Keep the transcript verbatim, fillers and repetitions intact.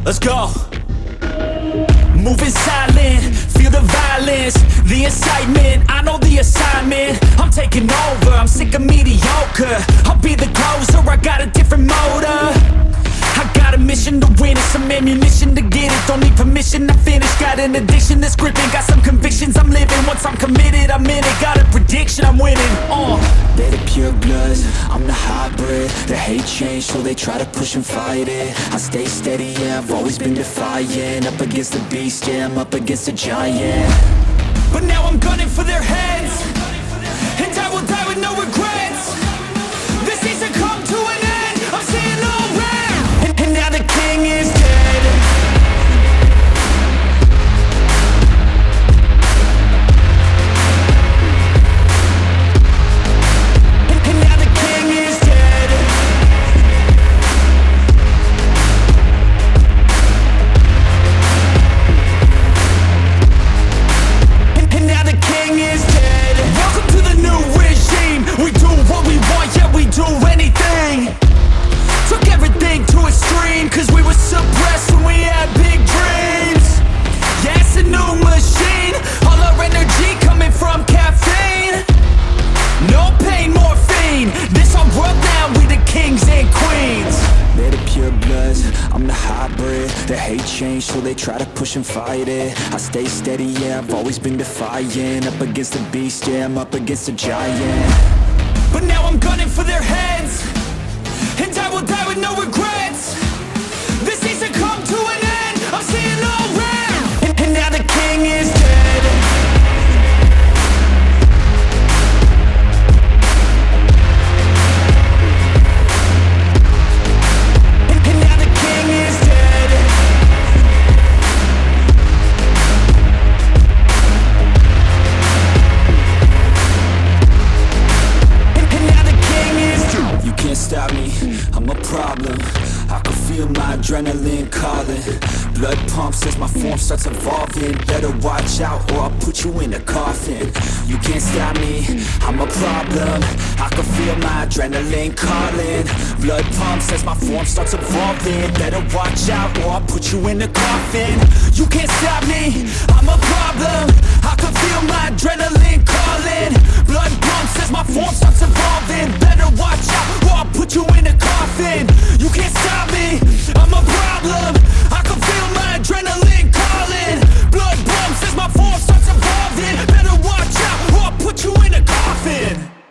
Let's go. Moving silent, feel the violence, the excitement, I know the assignment. I'm taking over, I'm sick of mediocre. I'll be the closer, I got a different motor. I got a mission to win it, some ammunition to get it. Don't need permission to finish, got an addiction that's gripping. Got some convictions I'm living, once I'm committed I'm in it. Got a prediction I'm winning, uh They're the pure bloods, I'm the hybrid. They hate change, so they try to push and fight it. I stay steady, yeah, I've always been defiant. Up against the beast, yeah, I'm up against a giant. But now I'm gunning for their heads, and I will die with no regrets. This needs to come to an end, I'm seeing all red. And, and now the king is dead. And, and now the king is dead. And, and now the king is dead. Welcome to the new regime. We do what we want, yeah, we do anything. Took everything to extreme, cause we were suppressed when we had big dreams. Yeah, it's a new machine, all our energy coming from caffeine. No pain, morphine, this our world now, we the kings and queens. They're the pure bloods, I'm the hybrid. They hate change, so they try to push and fight it. I stay steady, yeah, I've always been defiant. Up against the beast, yeah, I'm up against a giant. But now I'm gunning for their heads, and I will die with no regrets. This needs to come to an end, I'm seeing all red. And, and now the king is dead. And, and now the king is dead. And, and now the king is dead. You can't stop me, I'm a problem. I can feel my adrenaline calling. Blood pumps as my form starts evolving. Better watch out or I'll put you in a coffin. You can't stop me, I'm a problem. I can feel my adrenaline calling. Blood pumps as my form starts evolving. Better watch out or I'll put you in a coffin. You can't stop me, I'm a problem. I can feel my adrenaline calling. Blood pumps as my form starts evolving. Better watch out or I'll put you in a coffin. You can't stop me, I'm a problem. I can feel my adrenaline calling. Blood pumps as my form starts evolving. Better watch out or I'll put you in a coffin.